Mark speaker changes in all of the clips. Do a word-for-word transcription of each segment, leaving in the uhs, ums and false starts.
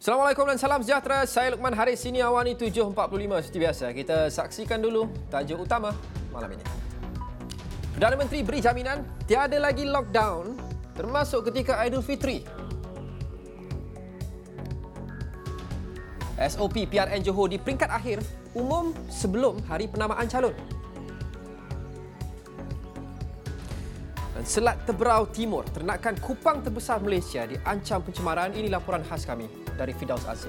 Speaker 1: Assalamualaikum dan salam sejahtera. Saya Luqman Haris, ini Awani tujuh empat puluh lima seperti biasa. Kita saksikan dulu tajuk utama malam ini. Perdana Menteri beri jaminan tiada lagi lockdown termasuk ketika Aidilfitri. S O P P R N Johor di peringkat akhir umum sebelum hari penamaan calon. Dan Selat Teberau Timur, ternakan kupang terbesar Malaysia diancam pencemaran. Ini laporan khas kami dari Firdaus Azir.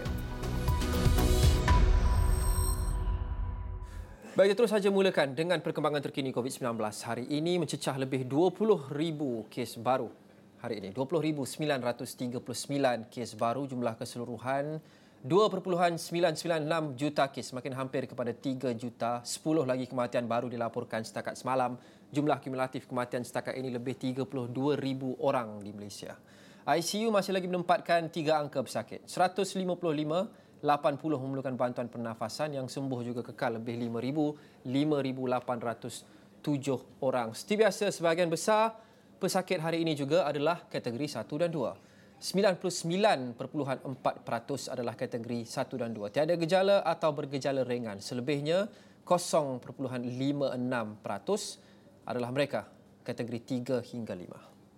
Speaker 1: Baik, terus saja mulakan dengan perkembangan terkini COVID sembilan belas. Hari ini mencecah lebih dua puluh ribu kes baru. Hari ini dua puluh ribu sembilan ratus tiga puluh sembilan kes baru, jumlah keseluruhan dua perpuluhan sembilan sembilan enam juta kes, semakin hampir kepada tiga juta. sepuluh lagi kematian baru dilaporkan setakat semalam. Jumlah kumulatif kematian setakat ini lebih tiga puluh dua ribu orang di Malaysia. I C U masih lagi menempatkan tiga angka pesakit. seratus lima puluh lima, lapan puluh memerlukan bantuan pernafasan, yang sembuh juga kekal lebih lima ribu, lima ribu lapan ratus tujuh orang. Seperti biasa, sebahagian besar pesakit hari ini juga adalah kategori satu dan dua. sembilan puluh sembilan perpuluhan empat peratus adalah kategori satu dan dua. Tiada gejala atau bergejala ringan. Selebihnya kosong perpuluhan lima enam peratus adalah mereka kategori tiga hingga lima.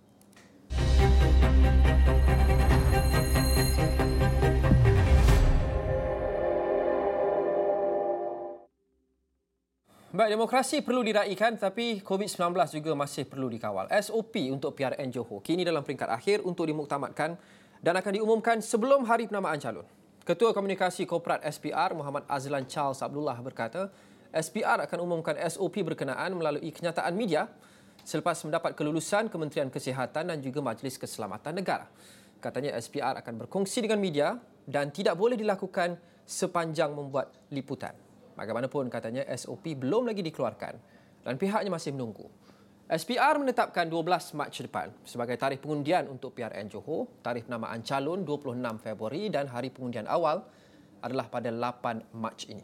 Speaker 1: Baik, demokrasi perlu diraikan, tapi COVID sembilan belas juga masih perlu dikawal. S O P untuk P R N Johor kini dalam peringkat akhir untuk dimuktamadkan dan akan diumumkan sebelum hari penamaan calon. Ketua Komunikasi Korporat S P R, Muhammad Azlan Charles Abdullah berkata, S P R akan umumkan S O P berkenaan melalui kenyataan media selepas mendapat kelulusan Kementerian Kesihatan dan juga Majlis Keselamatan Negara. Katanya S P R akan berkongsi dengan media dan tidak boleh dilakukan sepanjang membuat liputan. Bagaimanapun, katanya S O P belum lagi dikeluarkan dan pihaknya masih menunggu. S P R menetapkan dua belas Mac depan sebagai tarikh pengundian untuk P R N Johor. Tarikh penamaan calon dua puluh enam Februari dan hari pengundian awal adalah pada lapan Mac ini.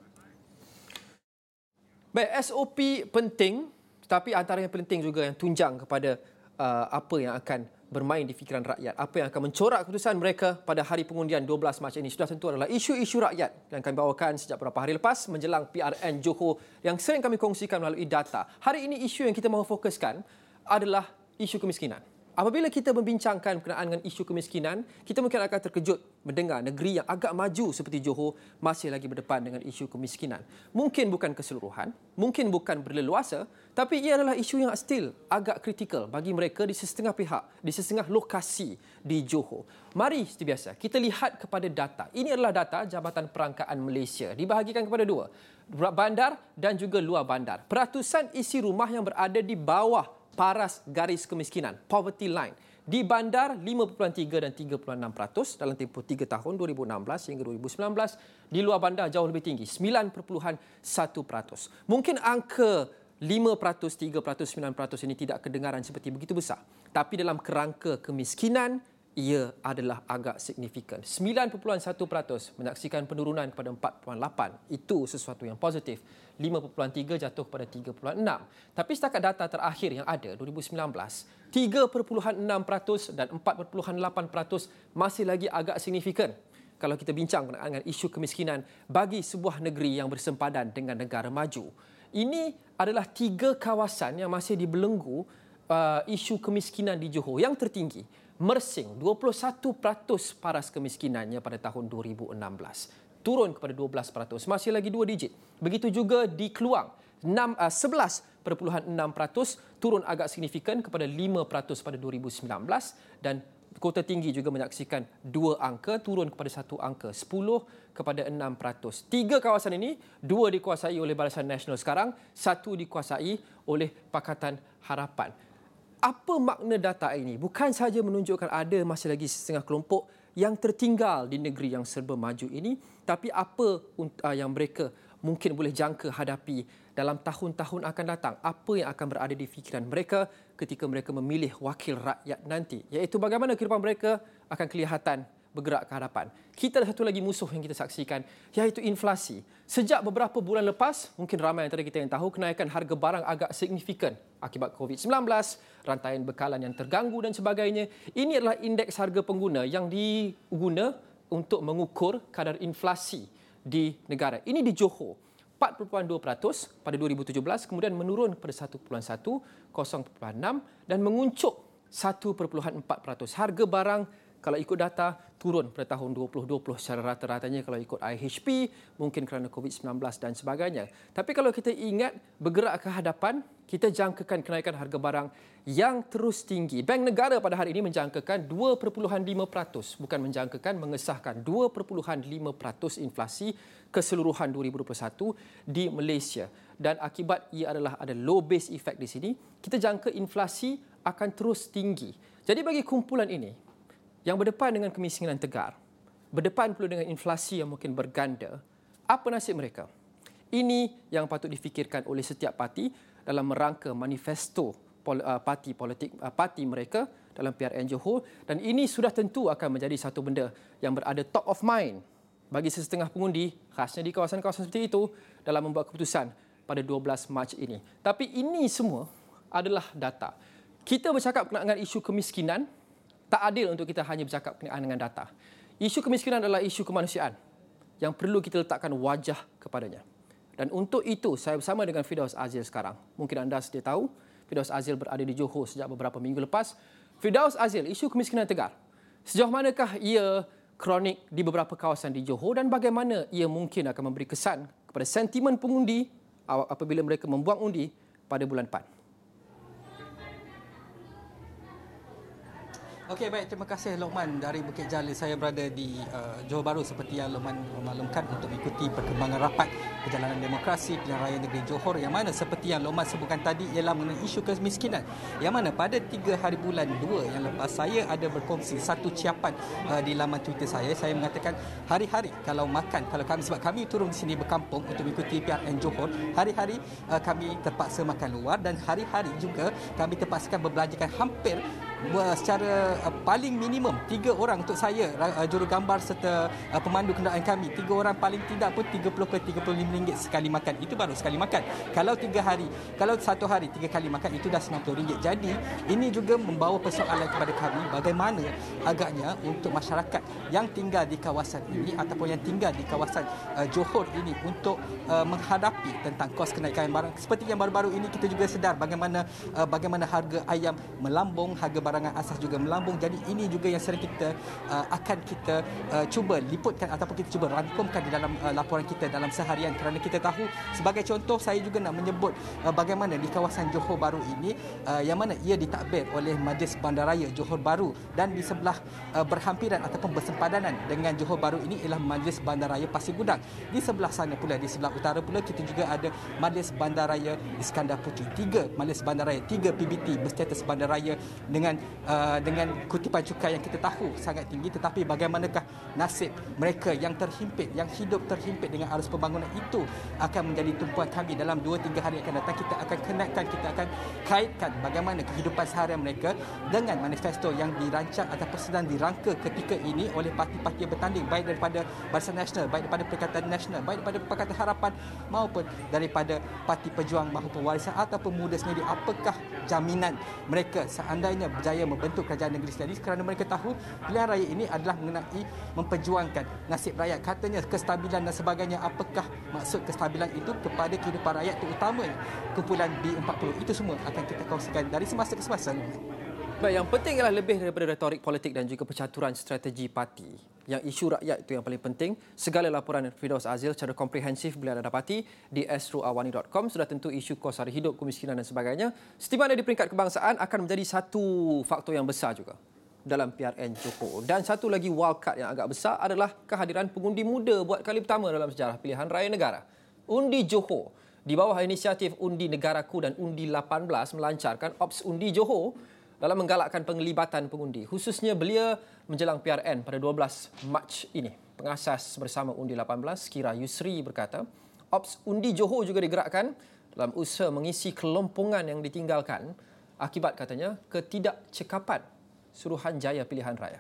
Speaker 1: Baik, S O P penting, tetapi antara yang penting juga yang tunjang kepada uh, apa yang akan bermain di fikiran rakyat, apa yang akan mencorak keputusan mereka pada hari pengundian dua belas Mac ini sudah tentu adalah isu-isu rakyat yang kami bawakan sejak beberapa hari lepas menjelang P R N Johor yang sering kami kongsikan melalui data. Hari ini isu yang kita mahu fokuskan adalah isu kemiskinan. Apabila kita membincangkan berkenaan dengan isu kemiskinan, kita mungkin akan terkejut mendengar negeri yang agak maju seperti Johor masih lagi berdepan dengan isu kemiskinan. Mungkin bukan keseluruhan, mungkin bukan berleluasa, tapi ia adalah isu yang still agak kritikal bagi mereka di sesetengah pihak, di sesetengah lokasi di Johor. Mari seperti biasa, kita lihat kepada data. Ini adalah data Jabatan Perangkaan Malaysia. Dibahagikan kepada dua, bandar dan juga luar bandar. Peratusan isi rumah yang berada di bawah paras garis kemiskinan, poverty line, di bandar lima perpuluhan tiga dan tiga perpuluhan enam peratus dalam tempoh tiga tahun dua ribu enam belas hingga dua ribu sembilan belas. Di luar bandar jauh lebih tinggi, sembilan perpuluhan satu peratus. Mungkin angka lima peratus, tiga peratus, sembilan peratus ini tidak kedengaran seperti begitu besar, tapi dalam kerangka kemiskinan ia adalah agak signifikan. sembilan perpuluhan satu peratus menyaksikan penurunan kepada empat perpuluhan lapan. Itu sesuatu yang positif. lima perpuluhan tiga jatuh kepada tiga perpuluhan enam. Tapi setakat data terakhir yang ada dua ribu sembilan belas, tiga perpuluhan enam peratus dan empat perpuluhan lapan peratus masih lagi agak signifikan kalau kita bincang dengan isu kemiskinan bagi sebuah negeri yang bersempadan dengan negara maju. Ini adalah tiga kawasan yang masih dibelenggu uh, isu kemiskinan di Johor. Yang tertinggi, Mersing, dua puluh satu peratus paras kemiskinannya pada tahun dua ribu enam belas. Turun kepada dua belas peratus, masih lagi dua digit. Begitu juga di Keluang, sebelas perpuluhan enam peratus, turun agak signifikan kepada lima peratus pada dua ribu sembilan belas. Dan Kota Tinggi juga menyaksikan dua angka, turun kepada satu angka, sepuluh kepada enam peratus. Tiga kawasan ini, dua dikuasai oleh Barisan Nasional sekarang, satu dikuasai oleh Pakatan Harapan. Apa makna data ini? Bukan sahaja menunjukkan ada masih lagi setengah kelompok yang tertinggal di negeri yang serba maju ini, tapi apa yang mereka mungkin boleh jangka hadapi dalam tahun-tahun akan datang. Apa yang akan berada di fikiran mereka ketika mereka memilih wakil rakyat nanti, iaitu bagaimana kehidupan mereka akan kelihatan bergerak ke hadapan. Kita ada satu lagi musuh yang kita saksikan, iaitu inflasi. Sejak beberapa bulan lepas, mungkin ramai antara kita yang tahu, kenaikan harga barang agak signifikan akibat COVID sembilan belas, rantaian bekalan yang terganggu dan sebagainya. Ini adalah indeks harga pengguna yang diguna untuk mengukur kadar inflasi di negara. Ini di Johor, empat perpuluhan dua peratus pada dua ribu tujuh belas, kemudian menurun kepada satu perpuluhan satu, kosong perpuluhan enam dan menguncuk satu perpuluhan empat peratus. Harga barang kalau ikut data turun pada tahun dua ribu dua puluh secara rata-ratanya kalau ikut I H P, mungkin kerana covid sembilan belas dan sebagainya. Tapi kalau kita ingat bergerak ke hadapan, kita jangkakan kenaikan harga barang yang terus tinggi. Bank Negara pada hari ini menjangkakan dua perpuluhan lima peratus, bukan menjangkakan, mengesahkan dua perpuluhan lima peratus inflasi keseluruhan dua ribu dua puluh satu di Malaysia. Dan akibat ia adalah ada low base effect di sini, kita jangka inflasi akan terus tinggi. Jadi bagi kumpulan ini, yang berdepan dengan kemiskinan tegar, berdepan pula dengan inflasi yang mungkin berganda, apa nasib mereka? Ini yang patut difikirkan oleh setiap parti dalam merangka manifesto parti politik parti mereka dalam P R N Johor, dan ini sudah tentu akan menjadi satu benda yang berada top of mind bagi sesetengah pengundi, khasnya di kawasan-kawasan seperti itu, dalam membuat keputusan pada dua belas Mac ini. Tapi ini semua adalah data. Kita bercakap berkenaan dengan isu kemiskinan, tak adil untuk kita hanya bercakap berkenaan dengan data. Isu kemiskinan adalah isu kemanusiaan yang perlu kita letakkan wajah kepadanya. Dan untuk itu, saya bersama dengan Firdaus Azil sekarang. Mungkin anda sedia tahu, Firdaus Azil berada di Johor sejak beberapa minggu lepas. Firdaus Azil, isu kemiskinan tegar. Sejauh manakah ia kronik di beberapa kawasan di Johor dan bagaimana ia mungkin akan memberi kesan kepada sentimen pengundi apabila mereka membuang undi pada bulan depan?
Speaker 2: Okey, baik. Terima kasih Lokman dari Bukit Jalil. Saya berada di uh, Johor Bahru seperti yang Lokman maklumkan untuk mengikuti perkembangan rapat perjalanan demokrasi pilihan raya negeri Johor, yang mana seperti yang Lokman sebutkan tadi ialah mengenai isu kemiskinan, yang mana pada tiga hari bulan dua yang lepas saya ada berkongsi satu ciapan uh, di laman Twitter saya. Saya mengatakan hari-hari kalau makan, kalau kami, sebab kami turun di sini berkampung untuk mengikuti P R N Johor, hari-hari uh, kami terpaksa makan luar dan hari-hari juga kami terpaksakan berbelanjakan hampir secara uh, paling minimum tiga orang untuk saya, uh, jurugambar serta uh, pemandu kenderaan kami, tiga orang paling tidak pun tiga puluh ke tiga puluh lima ringgit sekali makan. Itu baru sekali makan. Kalau tiga hari, kalau satu hari tiga kali makan, itu dah sembilan puluh ringgit. Jadi ini juga membawa persoalan kepada kami, bagaimana agaknya untuk masyarakat yang tinggal di kawasan ini ataupun yang tinggal di kawasan uh, Johor ini untuk uh, menghadapi tentang kos kenaikan barang. Seperti yang baru-baru ini kita juga sedar bagaimana uh, bagaimana harga ayam melambung, harga barangan asas juga melambung. Jadi ini juga yang sering kita uh, akan kita uh, cuba liputkan ataupun kita cuba rangkumkan di dalam uh, laporan kita dalam seharian, kerana kita tahu, sebagai contoh saya juga nak menyebut uh, bagaimana di kawasan Johor Bahru ini uh, yang mana ia ditadbir oleh Majlis Bandaraya Johor Bahru, dan di sebelah uh, berhampiran ataupun bersempadanan dengan Johor Bahru ini ialah Majlis Bandaraya Pasir Gudang. Di sebelah sana pula, di sebelah utara pula, kita juga ada Majlis Bandaraya Iskandar Puteri. Tiga Majlis Bandaraya, tiga P B T berstatus bandaraya dengan Uh, dengan kutipan cukai yang kita tahu sangat tinggi. Tetapi bagaimanakah nasib mereka yang terhimpit, yang hidup terhimpit dengan arus pembangunan itu akan menjadi tumpuan kami dalam dua tiga hari akan datang. Kita akan kenakan, kita akan kaitkan bagaimana kehidupan seharian mereka dengan manifesto yang dirancang ataupun sedang dirangka ketika ini oleh parti-parti yang bertanding, baik daripada Barisan Nasional, baik daripada Perikatan Nasional, baik daripada Pakatan Harapan maupun daripada Parti Pejuang maupun Warisan ataupun Muda sendiri. Apakah jaminan mereka seandainya berjaya membentuk kerajaan negeri sendiri, kerana mereka tahu pilihan raya ini adalah mengenai memperjuangkan nasib rakyat. Katanya kestabilan dan sebagainya. Apakah maksud kestabilan itu kepada kehidupan rakyat, terutamanya kumpulan B empat puluh? Itu semua akan kita kongsikan dari semasa ke semasa.
Speaker 1: Baik, yang penting ialah lebih daripada retorik politik dan juga percaturan strategi parti. Yang isu rakyat itu yang paling penting. Segala laporan Firdaus Azil secara komprehensif boleh anda dapati di astro awani dot com. Sudah tentu isu kos hari hidup, kemiskinan dan sebagainya. Setiap ada di peringkat kebangsaan akan menjadi satu faktor yang besar juga dalam P R N Johor. Dan satu lagi wildcard yang agak besar adalah kehadiran pengundi muda buat kali pertama dalam sejarah pilihan raya negara. Undi Johor di bawah inisiatif Undi Negaraku dan Undi lapan belas melancarkan Ops Undi Johor dalam menggalakkan penglibatan pengundi, khususnya belia menjelang P R N pada dua belas Mac ini. Pengasas bersama Undi lapan belas, Kira Yusri, berkata, Ops Undi Johor juga digerakkan dalam usaha mengisi kelompongan yang ditinggalkan akibat, katanya, ketidakcekapan Suruhanjaya pilihan raya.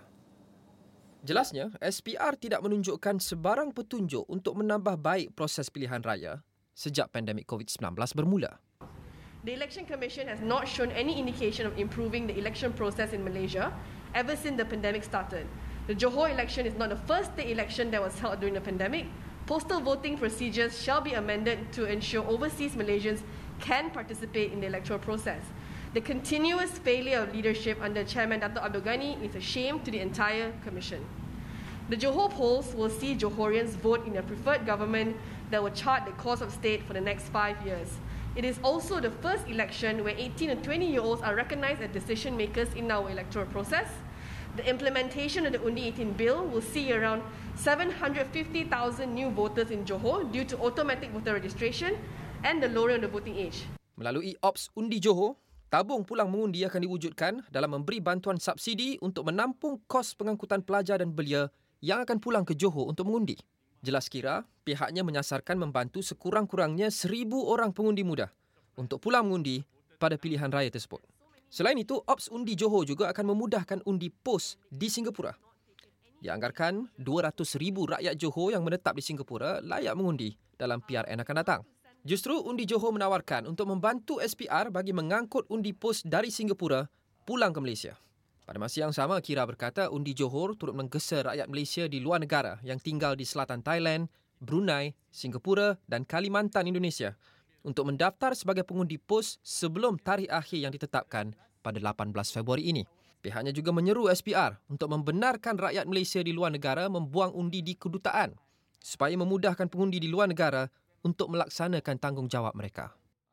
Speaker 1: Jelasnya, S P R tidak menunjukkan sebarang petunjuk untuk menambah baik proses pilihan raya sejak pandemik covid sembilan belas bermula.
Speaker 3: The Election Commission has not shown any indication of improving the election process in Malaysia ever since the pandemic started. The Johor election is not the first state election that was held during the pandemic. Postal voting procedures shall be amended to ensure overseas Malaysians can participate in the electoral process. The continuous failure of leadership under Chairman Dato' Abdul Ghani is a shame to the entire Commission. The Johor polls will see Johorians vote in a preferred government that will chart the course of state for the next five years. It is also the first election where eighteen and twenty-year-olds are recognised as decision makers in our electoral process. The implementation of the Undi eighteen bill will see around seven hundred fifty thousand new voters in Johor due to automatic voter registration and the lowering of the voting age.
Speaker 1: Melalui Ops Undi Johor, tabung pulang mengundi akan diwujudkan dalam memberi bantuan subsidi untuk menampung kos pengangkutan pelajar dan belia yang akan pulang ke Johor untuk mengundi. Jelas kira, pihaknya menyasarkan membantu sekurang-kurangnya seribu orang pengundi muda untuk pulang mengundi pada pilihan raya tersebut. Selain itu, Ops Undi Johor juga akan memudahkan undi pos di Singapura. Dianggarkan dua ratus ribu rakyat Johor yang menetap di Singapura layak mengundi dalam P R N akan datang. Justru Undi Johor menawarkan untuk membantu S P R bagi mengangkut undi pos dari Singapura pulang ke Malaysia. Pada masa yang sama, Kira berkata Undi Johor turut menggesa rakyat Malaysia di luar negara yang tinggal di selatan Thailand, Brunei, Singapura dan Kalimantan Indonesia untuk mendaftar sebagai pengundi pos sebelum tarikh akhir yang ditetapkan pada lapan belas Februari ini. Pihaknya juga menyeru S P R untuk membenarkan rakyat Malaysia di luar negara membuang undi di kedutaan supaya memudahkan pengundi di luar negara untuk melaksanakan tanggungjawab mereka.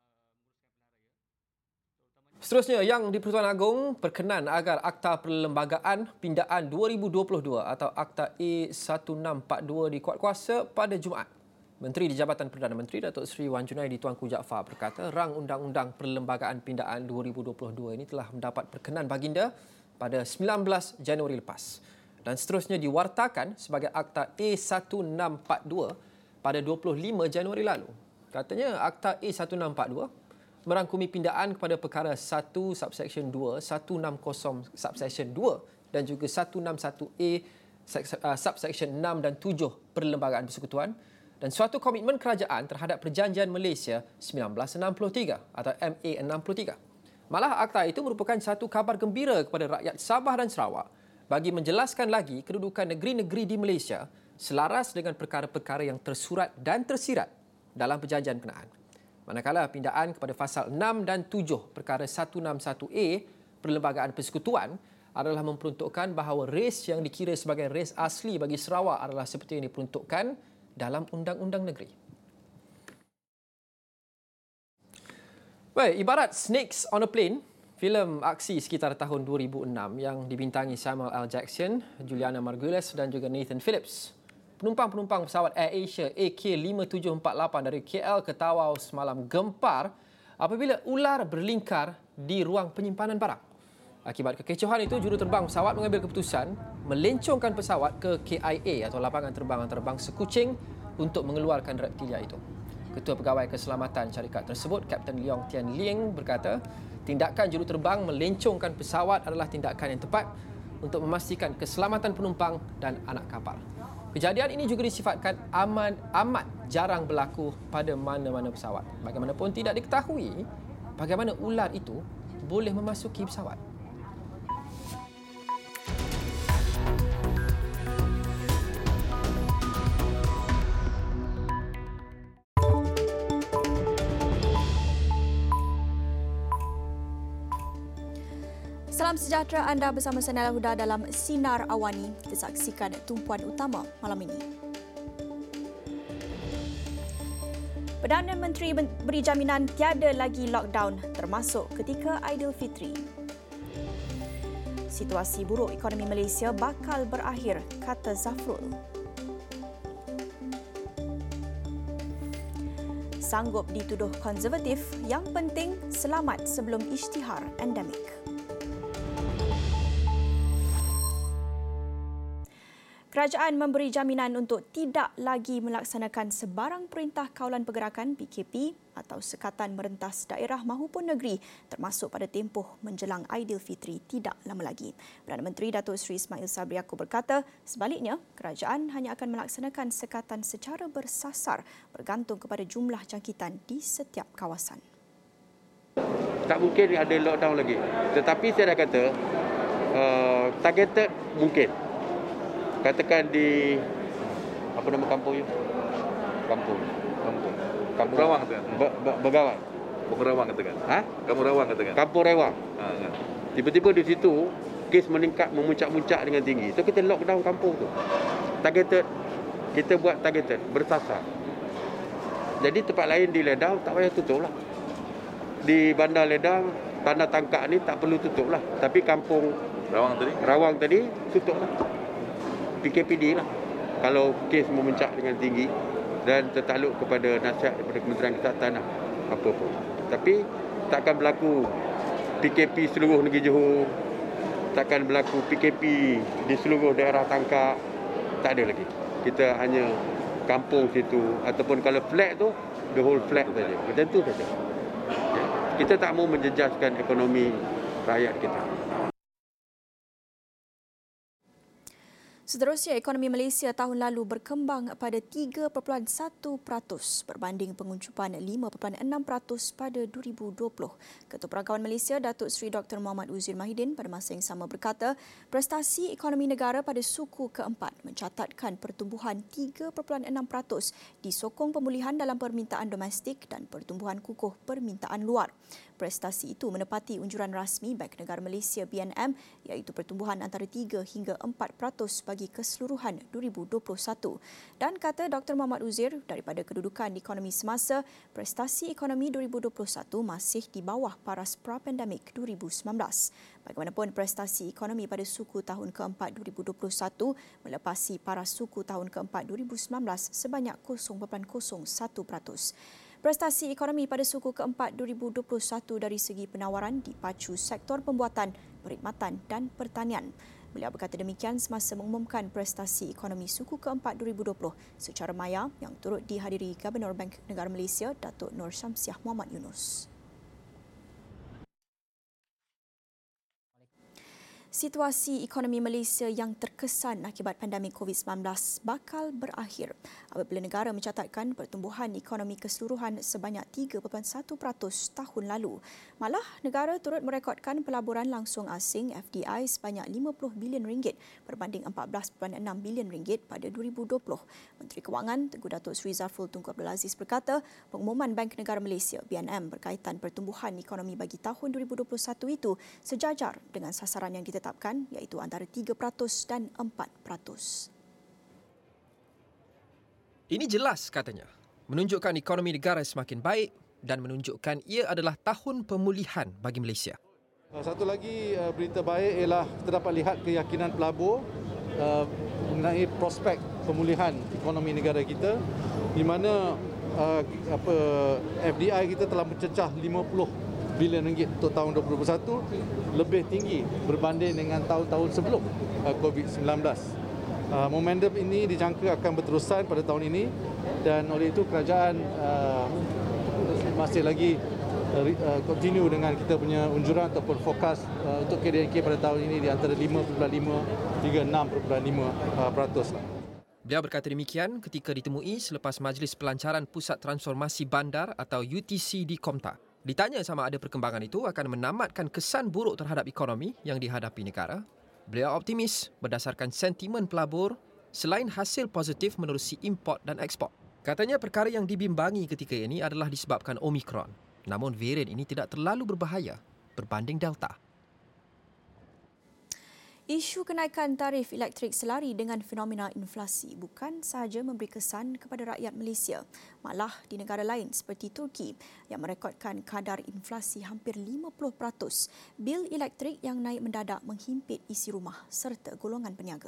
Speaker 1: Seterusnya, Yang di-Persatuan Agong berkenan agar Akta Perlembagaan Pindaan dua ribu dua puluh dua atau Akta A seribu enam ratus empat puluh dua dikuatkuasa pada Jumaat. Menteri di Jabatan Perdana Menteri Datuk Seri Wan Junaidi Tuanku Jaafar berkata rang Undang-Undang Perlembagaan Pindaan dua ribu dua puluh dua ini telah mendapat perkenan baginda pada sembilan belas Januari lepas dan seterusnya diwartakan sebagai Akta A seribu enam ratus empat puluh dua pada dua puluh lima Januari lalu. Katanya Akta A seribu enam ratus empat puluh dua merangkumi pindaan kepada perkara satu subsection dua, seratus enam puluh subsection dua dan juga seratus enam puluh satu A subsection enam dan tujuh Perlembagaan Persekutuan dan suatu komitmen kerajaan terhadap Perjanjian Malaysia seribu sembilan ratus enam puluh tiga atau M A enam puluh tiga. Malah akta itu merupakan satu kabar gembira kepada rakyat Sabah dan Sarawak bagi menjelaskan lagi kedudukan negeri-negeri di Malaysia selaras dengan perkara-perkara yang tersurat dan tersirat dalam perjanjian berkenaan. Manakala pindaan kepada fasal enam dan tujuh perkara seratus enam puluh satu A Perlembagaan Persekutuan adalah memperuntukkan bahawa res yang dikira sebagai res asli bagi Sarawak adalah seperti yang diperuntukkan dalam undang-undang negeri. Baik, ibarat Snakes on a Plane, filem aksi sekitar tahun dua ribu enam yang dibintangi Samuel L. Jackson, Juliana Margulies dan juga Nathan Phillips. Penumpang-penumpang pesawat Air Asia A K lima tujuh empat lapan dari K L ke Tawau semalam gempar apabila ular berlingkar di ruang penyimpanan barang. Akibat kekecohan itu, juruterbang pesawat mengambil keputusan melencongkan pesawat ke K I A atau Lapangan Terbang Antarabangsa Kuching untuk mengeluarkan reptilia itu. Ketua Pegawai Keselamatan syarikat tersebut, Kapten Leong Tian Ling berkata, tindakan juruterbang melencongkan pesawat adalah tindakan yang tepat untuk memastikan keselamatan penumpang dan anak kapal. Kejadian ini juga disifatkan aman, amat jarang berlaku pada mana-mana pesawat. Bagaimanapun tidak diketahui bagaimana ular itu boleh memasuki pesawat.
Speaker 4: Salam sejahtera, anda bersama saya Nala Huda dalam Sinar Awani. Kita saksikan tumpuan utama malam ini. Perdana Menteri beri jaminan tiada lagi lockdown termasuk ketika Aidilfitri. Situasi buruk ekonomi Malaysia bakal berakhir, kata Zafrul. Sanggup dituduh konservatif, yang penting selamat sebelum isytihar endemik. Kerajaan memberi jaminan untuk tidak lagi melaksanakan sebarang perintah kawalan pergerakan P K P atau sekatan merentas daerah mahupun negeri termasuk pada tempoh menjelang Aidilfitri tidak lama lagi. Perdana Menteri Datuk Seri Ismail Sabri Yaakob berkata, sebaliknya, kerajaan hanya akan melaksanakan sekatan secara bersasar bergantung kepada jumlah jangkitan di setiap kawasan.
Speaker 5: Tak mungkin ada lockdown lagi. Tetapi saya dah kata, uh, targeted mungkin. katakan di apa nama kampung itu? Kampung.
Speaker 6: Kampung.
Speaker 5: Kampung
Speaker 6: Rawang katakan.
Speaker 5: Be- Be- Begawai.
Speaker 6: Kampung Rawang katakan.
Speaker 5: Ha?
Speaker 6: Kampung Rawang katakan.
Speaker 5: Kampung Rewang.
Speaker 6: Ha, ya.
Speaker 5: Tiba-tiba di situ kes meningkat memuncak-muncak dengan tinggi. So kita lockdown kampung tu. Targeted, kita buat targeted, bersasar. Jadi tempat lain di Ledang tak payah tutup lah. Di Bandar Ledang, Tanah Tangkak ni tak perlu tutup lah. Tapi kampung
Speaker 6: Rawang tadi.
Speaker 5: Rawang tadi tutup lah. P K P D lah. Kalau kes memuncak dengan tinggi dan tertakluk kepada nasihat daripada Kementerian Kesihatan lah. Apa pun. Tapi takkan berlaku P K P seluruh negeri Johor. Takkan berlaku P K P di seluruh daerah Tangkak. Tak ada lagi. Kita hanya kampung situ ataupun kalau flat tu the whole flat saja. Macam tu saja. Ya. Kita tak mau menjejaskan ekonomi rakyat kita.
Speaker 4: Seterusnya, ekonomi Malaysia tahun lalu berkembang pada tiga perpuluhan satu peratus berbanding penguncupan lima perpuluhan enam peratus pada dua ribu dua puluh. Ketua Perangkawan Malaysia, Datuk Seri Doktor Muhammad Uzir Mahidin pada masa yang sama berkata, prestasi ekonomi negara pada suku keempat mencatatkan pertumbuhan tiga perpuluhan enam peratus disokong pemulihan dalam permintaan domestik dan pertumbuhan kukuh permintaan luar. Prestasi itu menepati unjuran rasmi Bank Negara Malaysia B N M iaitu pertumbuhan antara tiga hingga empat peratus bagi keseluruhan dua ribu dua puluh satu. Dan kata Doktor Muhammad Uzir, daripada kedudukan ekonomi semasa, prestasi ekonomi dua ribu dua puluh satu masih di bawah paras pra-pandemik dua ribu sembilan belas. Bagaimanapun, prestasi ekonomi pada suku tahun keempat dua ribu dua puluh satu melepasi paras suku tahun keempat dua ribu sembilan belas sebanyak kosong perpuluhan kosong satu peratus. Prestasi ekonomi pada suku keempat dua ribu dua puluh satu dari segi penawaran dipacu sektor pembuatan, perkhidmatan dan pertanian. Beliau berkata demikian semasa mengumumkan prestasi ekonomi suku keempat dua ribu dua puluh secara maya yang turut dihadiri Gubernur Bank Negara Malaysia, Datuk Nur Syamsiah Muhammad Yunus. Situasi ekonomi Malaysia yang terkesan akibat pandemik covid sembilan belas bakal berakhir apabila negara mencatatkan pertumbuhan ekonomi keseluruhan sebanyak tiga perpuluhan satu peratus tahun lalu. Malah, negara turut merekodkan pelaburan langsung asing F D I sebanyak lima puluh bilion ringgit berbanding empat belas perpuluhan enam bilion ringgit pada dua ribu dua puluh. Menteri Kewangan Tengku Datuk Seri Zafrul Tunku Abdul Aziz berkata, pengumuman Bank Negara Malaysia B N M berkaitan pertumbuhan ekonomi bagi tahun dua ribu dua puluh satu itu sejajar dengan sasaran yang ditetapkan iaitu antara tiga peratus dan empat peratus.
Speaker 1: Ini jelas katanya, menunjukkan ekonomi negara semakin baik dan menunjukkan ia adalah tahun pemulihan bagi Malaysia.
Speaker 7: Satu lagi berita baik ialah kita dapat lihat keyakinan pelabur uh, mengenai prospek pemulihan ekonomi negara kita di mana uh, apa F D I kita telah mencecah lima puluh bilion ringgit untuk tahun dua ribu dua puluh satu, lebih tinggi berbanding dengan tahun-tahun sebelum uh, covid sembilan belas. Uh, momentum ini dijangka akan berterusan pada tahun ini dan oleh itu kerajaan uh, masih lagi uh, continue dengan kita punya unjuran ataupun fokus uh, untuk K D N K pada tahun ini di antara lima perpuluhan lima hingga enam perpuluhan lima peratus.
Speaker 1: Beliau berkata demikian ketika ditemui selepas Majlis Pelancaran Pusat Transformasi Bandar atau U T C di Komtar. Ditanya sama ada perkembangan itu akan menamatkan kesan buruk terhadap ekonomi yang dihadapi negara, beliau optimis berdasarkan sentimen pelabur selain hasil positif menerusi import dan ekspor. Katanya perkara yang dibimbangi ketika ini adalah disebabkan Omicron. Namun varian ini tidak terlalu berbahaya berbanding Delta.
Speaker 4: Isu kenaikan tarif elektrik selari dengan fenomena inflasi bukan sahaja memberi kesan kepada rakyat Malaysia, malah di negara lain seperti Turki yang merekodkan kadar inflasi hampir lima puluh peratus, bil elektrik yang naik mendadak menghimpit isi rumah serta golongan peniaga.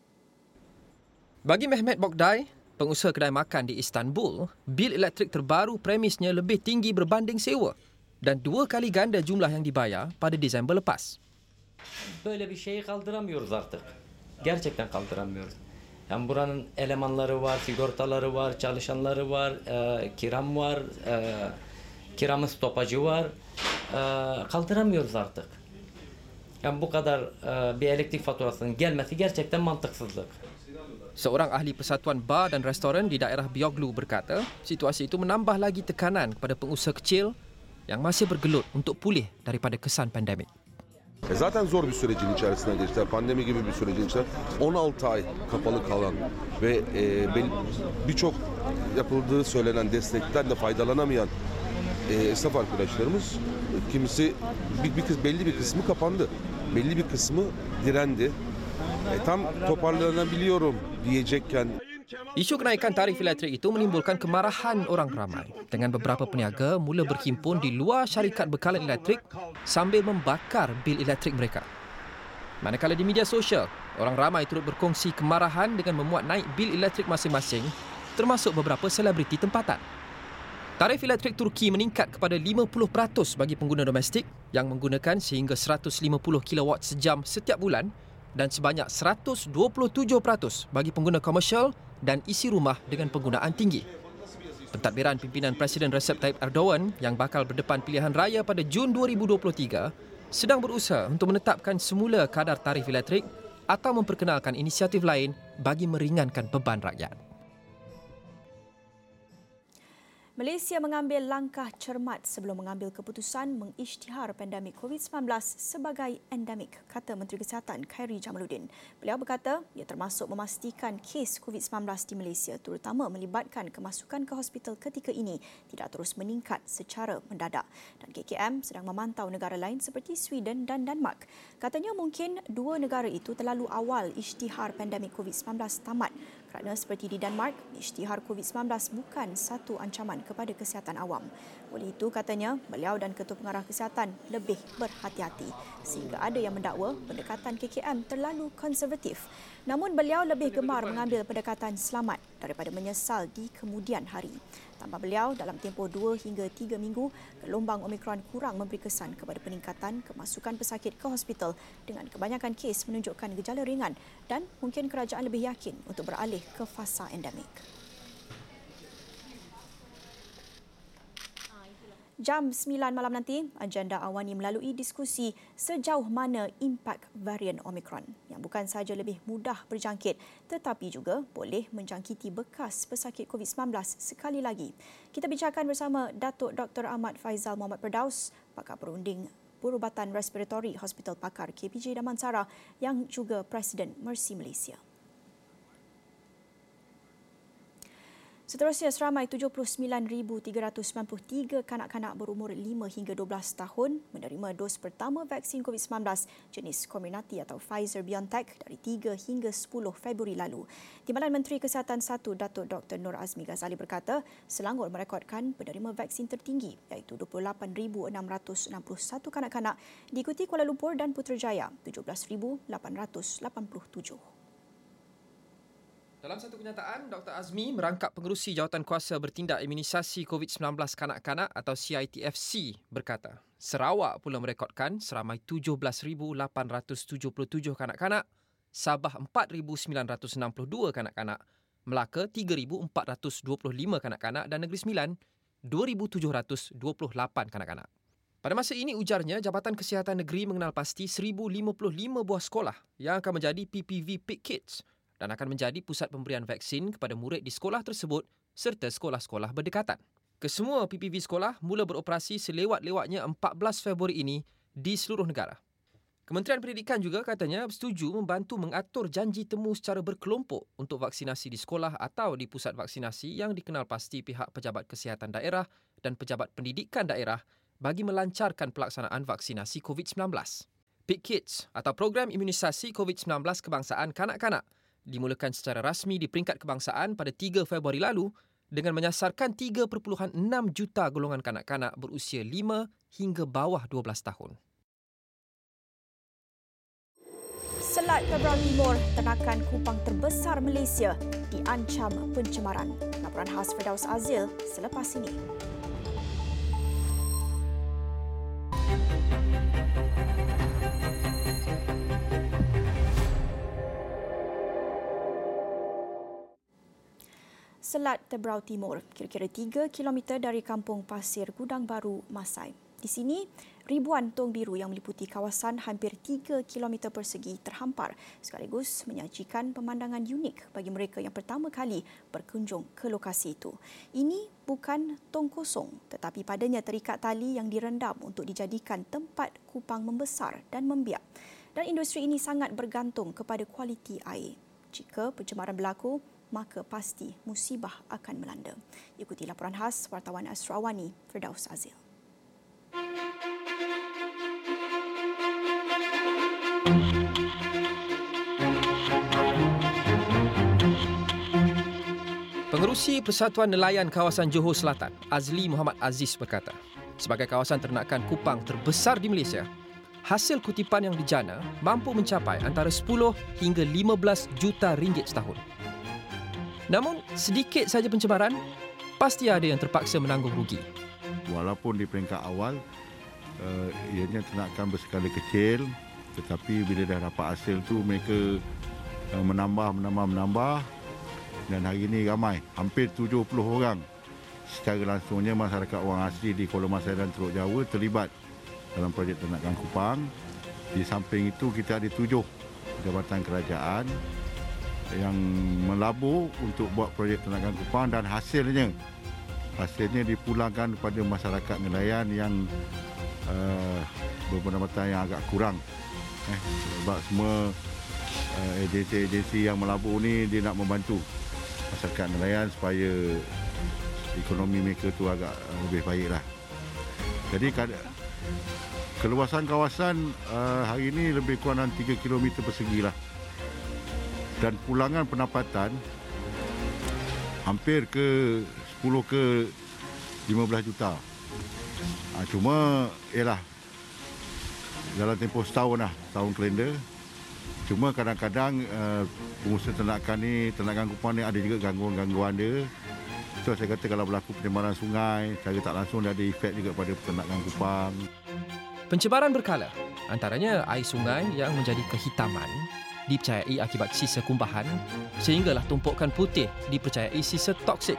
Speaker 1: Bagi Mehmet Bogday, pengusaha kedai makan di Istanbul, bil elektrik terbaru premisnya lebih tinggi berbanding sewa dan dua kali ganda jumlah yang dibayar pada Disember lepas.
Speaker 8: Böyle bir şeyi kaldıramıyoruz artık. Gerçekten kaldıramıyoruz. Yani buranın elemanları var, sigortaları var, çalışanları var, e, kiram var, e, kiramın stopajı var. E, kaldıramıyoruz artık. Yani bu kadar e, bir elektrik faturasının gelmesi gerçekten mantıksızlık.
Speaker 1: Seorang ahli persatuan bar dan restoran di daerah Bioglu berkata, situasi itu menambah lagi tekanan kepada pengusaha kecil yang masih bergelut untuk pulih daripada kesan pandemik.
Speaker 9: E zaten zor bir sürecin içerisine geçtiler. Pandemi gibi bir sürecin içerisinde on altı ay kapalı kalan ve e, birçok yapıldığı söylenen desteklerle faydalanamayan e, esnaf arkadaşlarımız, kimisi bir, bir belli bir kısmı kapandı. Belli bir kısmı direndi. E, tam toparlanabiliyorum diyecekken.
Speaker 1: Isu kenaikan tarif elektrik itu menimbulkan kemarahan orang ramai dengan beberapa peniaga mula berhimpun di luar syarikat bekalan elektrik sambil membakar bil elektrik mereka. Manakala di media sosial, orang ramai turut berkongsi kemarahan dengan memuat naik bil elektrik masing-masing, termasuk beberapa selebriti tempatan. Tarif elektrik Turki meningkat kepada lima puluh peratus bagi pengguna domestik yang menggunakan sehingga seratus lima puluh kilowatt sejam setiap bulan dan sebanyak seratus dua puluh tujuh peratus bagi pengguna komersial dan isi rumah dengan penggunaan tinggi. Pentadbiran pimpinan Presiden Recep Tayyip Erdogan yang bakal berdepan pilihan raya pada Jun dua ribu dua puluh tiga sedang berusaha untuk menetapkan semula kadar tarif elektrik atau memperkenalkan inisiatif lain bagi meringankan beban rakyat.
Speaker 4: Malaysia mengambil langkah cermat sebelum mengambil keputusan mengisytihar pandemik covid sembilan belas sebagai endemik, kata Menteri Kesihatan Khairy Jamaluddin. Beliau berkata ia termasuk memastikan kes covid sembilan belas di Malaysia terutama melibatkan kemasukan ke hospital ketika ini tidak terus meningkat secara mendadak. Dan K K M sedang memantau negara lain seperti Sweden dan Denmark. Katanya mungkin dua negara itu terlalu awal isytihar pandemik covid sembilan belas tamat kerana seperti di Denmark, isytihar covid sembilan belas bukan satu ancaman kepada kesihatan awam. Oleh itu, katanya, beliau dan Ketua Pengarah Kesihatan lebih berhati-hati sehingga ada yang mendakwa pendekatan K K M terlalu konservatif. Namun, beliau lebih gemar mengambil pendekatan selamat daripada menyesal di kemudian hari. Tambah beliau, dalam tempoh dua hingga tiga minggu, gelombang Omikron kurang memberi kesan kepada peningkatan kemasukan pesakit ke hospital dengan kebanyakan kes menunjukkan gejala ringan dan mungkin kerajaan lebih yakin untuk beralih ke fasa endemik. Jam sembilan malam nanti, agenda Awani melalui diskusi sejauh mana impak varian Omikron yang bukan sahaja lebih mudah berjangkit tetapi juga boleh menjangkiti bekas pesakit covid sembilan belas sekali lagi. Kita bicarakan bersama Datuk Doktor Ahmad Faizal Muhammad Firdaus, pakar perunding perubatan respiratori Hospital Pakar K P J Damansara yang juga Presiden Mercy Malaysia. Seterusnya, seramai tujuh puluh sembilan ribu tiga ratus sembilan puluh tiga kanak-kanak berumur lima hingga dua belas tahun menerima dos pertama vaksin covid sembilan belas jenis Comirnaty atau Pfizer-BioNTech dari tiga hingga sepuluh Februari lalu. Timbalan Menteri Kesihatan satu, Datuk Doktor Nur Azmi Ghazali berkata, Selangor merekodkan penerima vaksin tertinggi iaitu dua puluh lapan ribu enam ratus enam puluh satu kanak-kanak, diikuti Kuala Lumpur dan Putrajaya tujuh belas ribu lapan ratus lapan puluh tujuh.
Speaker 1: Dalam satu kenyataan, Doktor Azmi merangkap pengerusi jawatan kuasa bertindak imunisasi covid sembilan belas kanak-kanak atau C I T F C berkata, Sarawak pula merekodkan seramai tujuh belas ribu lapan ratus tujuh puluh tujuh kanak-kanak, Sabah empat ribu sembilan ratus enam puluh dua kanak-kanak, Melaka tiga ribu empat ratus dua puluh lima kanak-kanak dan Negeri Sembilan dua ribu tujuh ratus dua puluh lapan kanak-kanak. Pada masa ini, ujarnya, Jabatan Kesihatan Negeri mengenal pasti seribu lima puluh lima buah sekolah yang akan menjadi P P V Pick Kids dan akan menjadi pusat pemberian vaksin kepada murid di sekolah tersebut serta sekolah-sekolah berdekatan. Kesemua P P V sekolah mula beroperasi selewat-lewatnya empat belas Februari ini di seluruh negara. Kementerian Pendidikan juga katanya bersetuju membantu mengatur janji temu secara berkelompok untuk vaksinasi di sekolah atau di pusat vaksinasi yang dikenal pasti pihak pejabat kesihatan daerah dan pejabat pendidikan daerah bagi melancarkan pelaksanaan vaksinasi covid sembilan belas. Pick Kids atau program imunisasi covid sembilan belas kebangsaan kanak-kanak dimulakan secara rasmi di peringkat kebangsaan pada tiga Februari lalu dengan menyasarkan tiga perpuluhan enam juta golongan kanak-kanak berusia lima hingga bawah dua belas tahun.
Speaker 4: Selat Pebraun Timur, ternakan kupang terbesar Malaysia, diancam pencemaran. Laporan khas Firdaus Azil selepas ini. Selat Tebrau Timur, kira-kira tiga kilometer dari kampung pasir Gudang Baru, Masai. Di sini, Ribuan tong biru yang meliputi kawasan hampir tiga kilometer persegi terhampar sekaligus menyajikan pemandangan unik bagi mereka yang pertama kali berkunjung ke lokasi itu. Ini bukan tong kosong tetapi padanya terikat tali yang direndam untuk dijadikan tempat kupang membesar dan membiak. Dan industri ini sangat bergantung kepada kualiti air. Jika pencemaran berlaku, maka pasti musibah akan melanda. Ikuti laporan khas wartawan Astro Awani, Firdaus Azil.
Speaker 1: Pengerusi Persatuan Nelayan Kawasan Johor Selatan, Azli Muhammad Aziz berkata, sebagai kawasan ternakan kupang terbesar di Malaysia, hasil kutipan yang dijana mampu mencapai antara sepuluh hingga lima belas juta ringgit setahun. Namun, sedikit saja pencemaran, pasti ada yang terpaksa menanggung rugi.
Speaker 10: Walaupun di peringkat awal, uh, ianya ternakan berskala kecil, tetapi bila dah dapat hasil tu mereka uh, menambah, menambah, menambah. Dan hari ini ramai, hampir tujuh puluh orang secara langsungnya masyarakat orang asli di Kuala Masai dan Teluk Jawa terlibat dalam projek ternakan kupang. Di samping itu kita ada tujuh jabatan kerajaan yang melabur untuk buat projek ternakan kupang dan hasilnya hasilnya dipulangkan kepada masyarakat nelayan yang uh, berpendapatan yang agak kurang. Eh, sebab semua uh, agensi-agensi yang melabur ni dia nak membantu masyarakat nelayan supaya ekonomi mereka tu agak lebih baiklah. Jadi keluasan kawasan uh, hari ini lebih kurang dalam tiga kilometer persegi lah. Dan pulangan pendapatan hampir ke sepuluh ke lima belas juta. Ha, cuma ialah dalam tempoh setahun lah, tahun kalender. Cuma kadang-kadang uh, pengusaha ternakan ni, ternakan kupang ni ada juga gangguan-gangguan dia. So saya kata kalau berlaku pencemaran sungai, secara tak langsung dia ada efek juga pada peternakan kupang.
Speaker 1: Pencemaran berkala, antaranya air sungai yang menjadi kehitaman dipercayai akibat sisa kumbahan sehinggalah tumpukan putih dipercayai sisa toksik.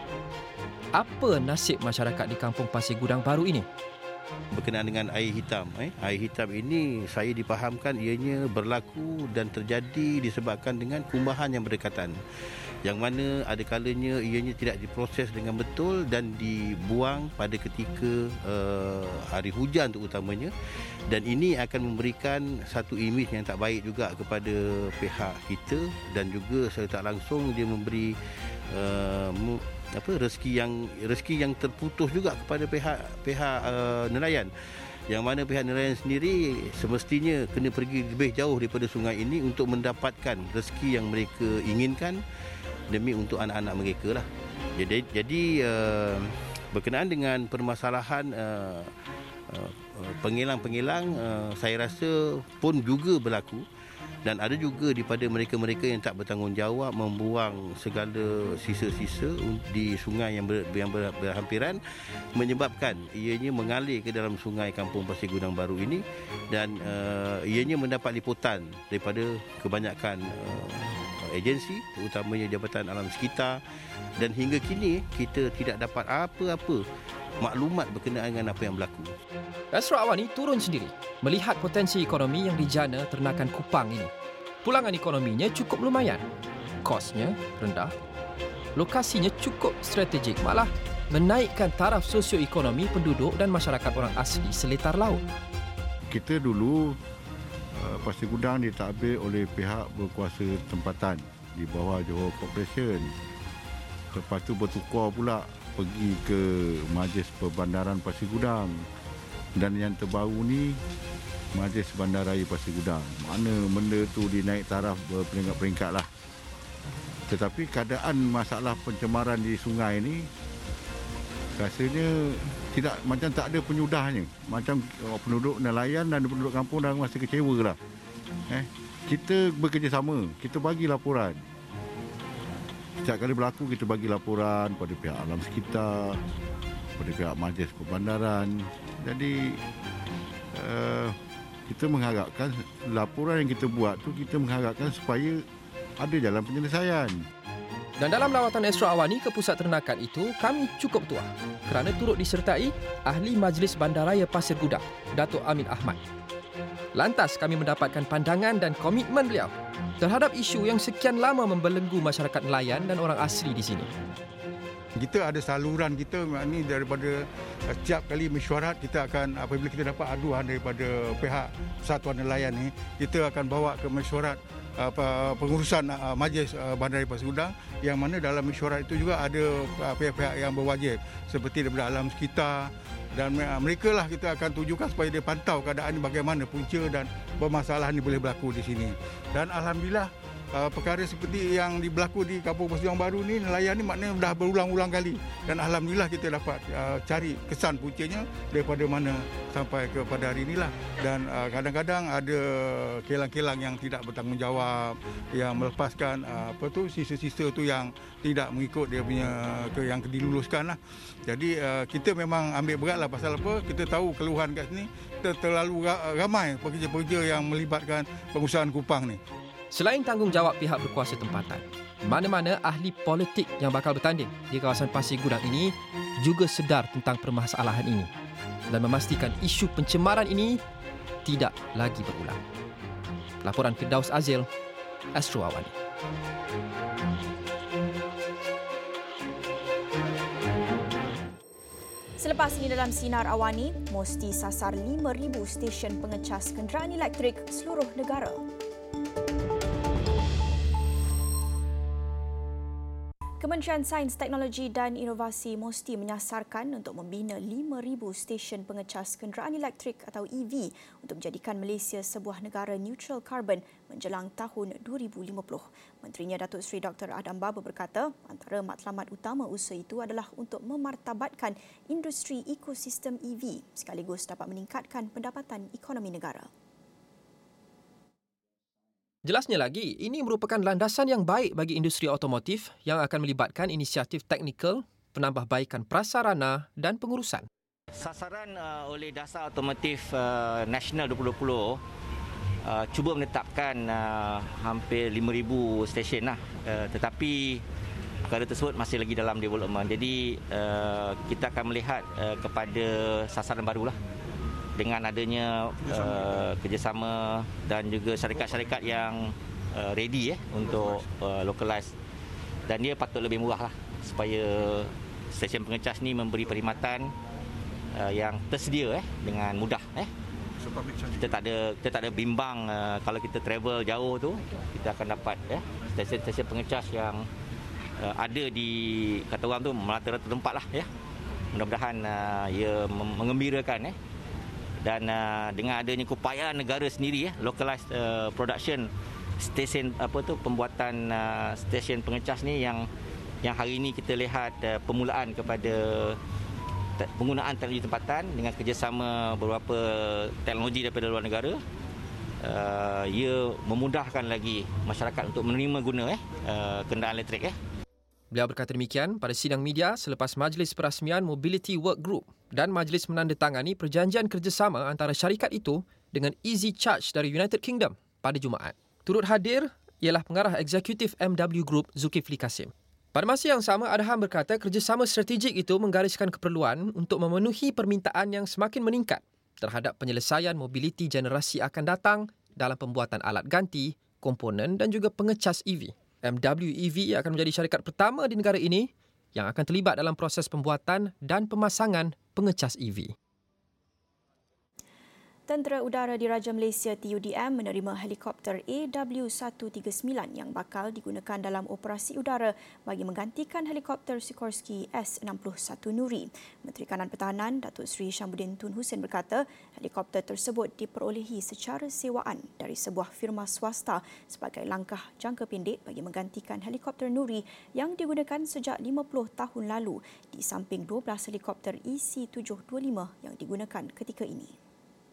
Speaker 1: Apa nasib masyarakat di kampung Pasir Gudang Baru ini?
Speaker 11: Berkenaan dengan air hitam, eh? air hitam ini saya dipahamkan ianya berlaku dan terjadi disebabkan dengan kumbahan yang berdekatan, yang mana ada kalanya ianya tidak diproses dengan betul dan dibuang pada ketika uh, hari hujan terutamanya, dan ini akan memberikan satu imej yang tak baik juga kepada pihak kita dan juga secara tak langsung dia memberi uh, apa rezeki yang rezeki yang terputus juga kepada pihak pihak uh, nelayan, yang mana pihak nelayan sendiri semestinya kena pergi lebih jauh daripada sungai ini untuk mendapatkan rezeki yang mereka inginkan demi untuk anak-anak mereka lah. Jadi jadi uh, berkenaan dengan permasalahan uh, uh, pengilang-pengilang uh, saya rasa pun juga berlaku. Dan ada juga daripada mereka-mereka yang tak bertanggungjawab membuang segala sisa-sisa di sungai yang, ber, yang ber, berhampiran, menyebabkan ianya mengalir ke dalam sungai kampung Pasir Gudang Baru ini, dan uh, ianya mendapat liputan daripada kebanyakan uh, agensi, terutamanya Jabatan Alam Sekitar, dan hingga kini kita tidak dapat apa-apa maklumat berkenaan dengan apa yang berlaku.
Speaker 1: Astro Awani turun sendiri melihat potensi ekonomi yang dijana ternakan kupang ini. Pulangan ekonominya cukup lumayan. Kosnya rendah. Lokasinya cukup strategik, malah menaikkan taraf sosioekonomi penduduk dan masyarakat orang asli seletar laut.
Speaker 10: Kita dulu Pasir Gudang ditadbir oleh pihak berkuasa tempatan di bawah Johor Corporation. Lepas tu bertukar pula pergi ke Majlis Perbandaran Pasir Gudang, dan yang terbaru ni Majlis Bandaraya Pasir Gudang. Mana benda tu dinaik taraf berperingkat-peringkat lah. Tetapi keadaan masalah pencemaran di sungai ni rasanya tidak, macam tak ada penyudahnya. Macam penduduk nelayan dan penduduk kampung dah masa kecewa lah. Eh, kita bekerjasama, kita bagi laporan. Setiap kali berlaku kita bagi laporan pada pihak alam sekitar, pada pihak Majlis Perbandaran. Jadi uh, kita mengharapkan laporan yang kita buat tu, kita mengharapkan supaya ada jalan penyelesaian.
Speaker 1: Dan dalam lawatan Astro Awani ke pusat ternakan itu, kami cukup tua kerana turut disertai Ahli Majlis Bandaraya Pasir Gudang, Datuk Amin Ahmad. Lantas kami mendapatkan pandangan dan komitmen beliau terhadap isu yang sekian lama membelenggu masyarakat nelayan dan orang asli di sini.
Speaker 10: Kita ada saluran kita ni daripada setiap kali mesyuarat kita akan apabila kita dapat aduan daripada pihak Persatuan Nelayan ni, kita akan bawa ke mesyuarat apa pengurusan uh, Majlis uh, Bandaraya Pasir Gudang, yang mana dalam mesyuarat itu juga ada uh, pihak-pihak yang berwajib seperti daripada alam sekitar, dan uh, mereka lah kita akan tujukan supaya dia pantau keadaan ini bagaimana punca dan permasalahan ini boleh berlaku di sini. Dan alhamdulillah Uh, perkara seperti yang berlaku di Kampung Pasir Gudang Baru ni, nelayan ni maknanya dah berulang-ulang kali, dan alhamdulillah kita dapat uh, cari kesan puncanya daripada mana sampai kepada hari inilah. Dan uh, kadang-kadang ada kilang-kilang yang tidak bertanggungjawab, yang melepaskan uh, apa tu sisa-sisa tu yang tidak mengikut dia punya ke yang diluluskan lah. Jadi uh, kita memang ambil berat lah pasal apa, kita tahu keluhan kat sini terlalu ramai pekerja-pekerja yang melibatkan pengusahaan kupang ni.
Speaker 1: Selain tanggungjawab pihak berkuasa tempatan, mana-mana ahli politik yang bakal bertanding di kawasan Pasir Gudang ini juga sedar tentang permasalahan ini dan memastikan isu pencemaran ini tidak lagi berulang. Laporan Firdaus Azil, Astro Awani.
Speaker 4: Selepas ini dalam Sinar Awani, Mosti sasar lima ribu stesen pengecas kenderaan elektrik seluruh negara. Kementerian Sains, Teknologi dan Inovasi Mosti menyasarkan untuk membina lima ribu stesen pengecas kenderaan elektrik atau E V untuk menjadikan Malaysia sebuah negara neutral karbon menjelang tahun dua ribu lima puluh. Menterinya Datuk Seri Doktor Adam Baber berkata, antara matlamat utama usaha itu adalah untuk memartabatkan industri ekosistem E V sekaligus dapat meningkatkan pendapatan ekonomi negara.
Speaker 1: Jelasnya lagi, ini merupakan landasan yang baik bagi industri otomotif yang akan melibatkan inisiatif teknikal, penambahbaikan prasarana dan pengurusan.
Speaker 12: Sasaran uh, oleh Dasar Otomotif uh, Nasional dua ribu dua puluh uh, cuba menetapkan uh, hampir lima ribu stesen lah. Uh, tetapi perkara tersebut masih lagi dalam development. Jadi uh, kita akan melihat uh, kepada sasaran barulah. Dengan adanya uh, kerjasama dan juga syarikat-syarikat yang uh, ready eh, untuk uh, localize, dan dia patut lebih murah lah supaya stesen pengecas ni memberi perkhidmatan uh, yang tersedia eh, dengan mudah. Eh. Kita tak ada kita tak ada bimbang uh, kalau kita travel jauh tu kita akan dapat eh, stesen-stesen pengecas yang uh, ada di kata orang tu merata-rata tempat lah ya. Mudah-mudahan uh, ia mengembirakan eh. Dan uh, dengan adanya keupayaan negara sendiri ya, localized uh, production stesen apa tu pembuatan uh, stesen pengecas ni yang yang hari ini kita lihat uh, permulaan kepada te- penggunaan teknologi tempatan dengan kerjasama beberapa teknologi daripada luar negara. Uh, ia memudahkan lagi masyarakat untuk menerima guna eh uh, kenderaan elektrik eh.
Speaker 1: Beliau berkata demikian pada sidang media selepas Majlis Perasmian Mobility Work Group dan majlis menandatangani perjanjian kerjasama antara syarikat itu dengan Easy Charge dari United Kingdom pada Jumaat. Turut hadir ialah pengarah eksekutif M W Group Zulkifli Kasim. Pada masa yang sama, Adham berkata kerjasama strategik itu menggariskan keperluan untuk memenuhi permintaan yang semakin meningkat terhadap penyelesaian mobiliti generasi akan datang dalam pembuatan alat ganti, komponen dan juga pengecas E V. M W E V akan menjadi syarikat pertama di negara ini yang akan terlibat dalam proses pembuatan dan pemasangan pengecas E V.
Speaker 4: Tentera Udara Diraja Malaysia T U D M menerima helikopter A W seratus tiga puluh sembilan yang bakal digunakan dalam operasi udara bagi menggantikan helikopter Sikorsky S enam puluh satu Nuri. Menteri Kanan Pertahanan Datuk Seri Syambuddin Tun Hussein berkata, helikopter tersebut diperolehi secara sewaan dari sebuah firma swasta sebagai langkah jangka pendek bagi menggantikan helikopter Nuri yang digunakan sejak lima puluh tahun lalu di samping dua belas helikopter E C tujuh dua lima yang digunakan ketika ini.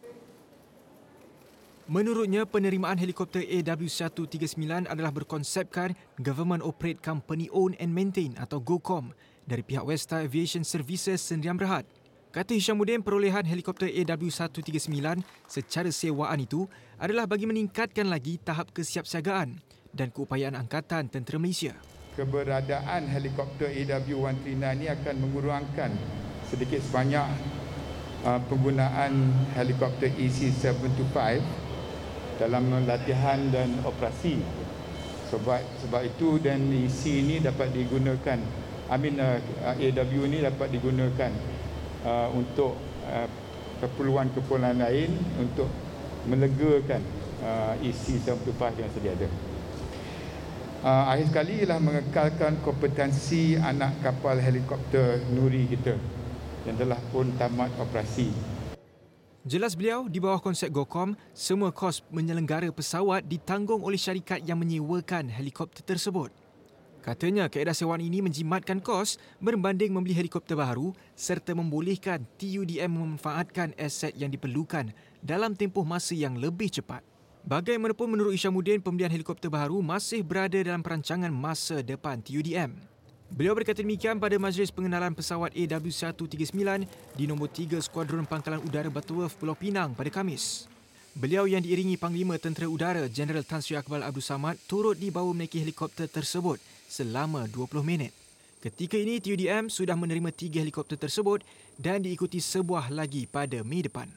Speaker 13: Menurutnya, penerimaan helikopter A W seratus tiga puluh sembilan adalah berkonsepkan Government Operate Company Own and Maintain atau GOCOM dari pihak Westar Aviation Services Sdn Bhd. Kata Hishamuddin, perolehan helikopter A W seratus tiga puluh sembilan secara sewaan itu adalah bagi meningkatkan lagi tahap kesiapsiagaan dan keupayaan Angkatan Tentera Malaysia.
Speaker 14: keberadaan helikopter A W seratus tiga puluh sembilan ini akan mengurangkan sedikit sebanyak uh, penggunaan helikopter E C tujuh dua lima dalam latihan dan operasi. Sebab sebab itu dan E C ini dapat digunakan, I mean uh, A W ini dapat digunakan uh, untuk uh, keperluan-keperluan lain untuk melegakan uh, E C tujuh dua lima yang sedia ada. Uh, akhir sekali ialah mengekalkan kompetensi anak kapal helikopter Nuri kita yang telah pun tamat operasi.
Speaker 13: Jelas beliau, di bawah konsep GoCom, semua kos menyelenggara pesawat ditanggung oleh syarikat yang menyewakan helikopter tersebut. Katanya kaedah sewaan ini menjimatkan kos berbanding membeli helikopter baru serta membolehkan T U D M memanfaatkan aset yang diperlukan dalam tempoh masa yang lebih cepat. Bagaimanapun menurut Isyamuddin, pembelian helikopter baru masih berada dalam perancangan masa depan T U D M. Beliau berkata demikian pada majlis pengenalan pesawat A W seratus tiga puluh sembilan di nombor tiga Skuadron Pangkalan Udara Butterworth, Pulau Pinang pada Khamis. Beliau yang diiringi Panglima Tentera Udara Jeneral Tan Sri Akbar Abdul Samad turut dibawa menaiki helikopter tersebut selama dua puluh minit. Ketika ini T U D M sudah menerima tiga helikopter tersebut dan diikuti sebuah lagi pada Mei depan.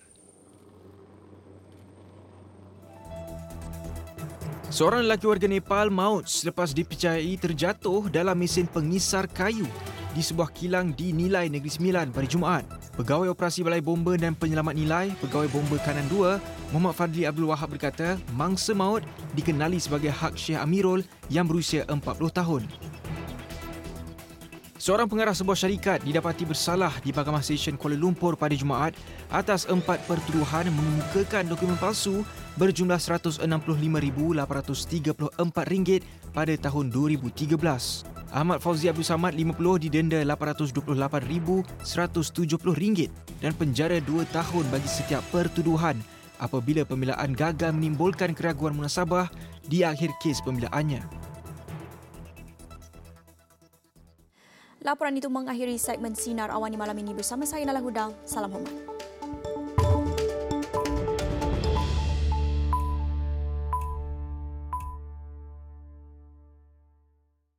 Speaker 13: Seorang lelaki warga Nepal maut selepas dipercayai terjatuh dalam mesin pengisar kayu di sebuah kilang di Nilai Negeri Sembilan pada Jumaat. Pegawai Operasi Balai Bomba dan Penyelamat Nilai, Pegawai Bomba Kanan dua, Muhammad Fadli Abdul Wahab berkata, mangsa maut dikenali sebagai Haq Syekh Amirul yang berusia empat puluh tahun. Seorang pengarah sebuah syarikat didapati bersalah di Mahkamah Session Kuala Lumpur pada Jumaat atas empat pertuduhan mengemukakan dokumen palsu berjumlah seratus enam puluh lima ribu lapan ratus tiga puluh empat ringgit pada tahun dua ribu tiga belas. Ahmad Fauzi Abdul Samad, lima puluh, didenda lapan ratus dua puluh lapan ribu seratus tujuh puluh ringgit dan penjara dua tahun bagi setiap pertuduhan apabila pembelaan gagal menimbulkan keraguan munasabah di akhir kes pembelaannya.
Speaker 4: Laporan itu mengakhiri segmen Sinar Awani malam ini bersama saya Nala Huda. Salam hormat.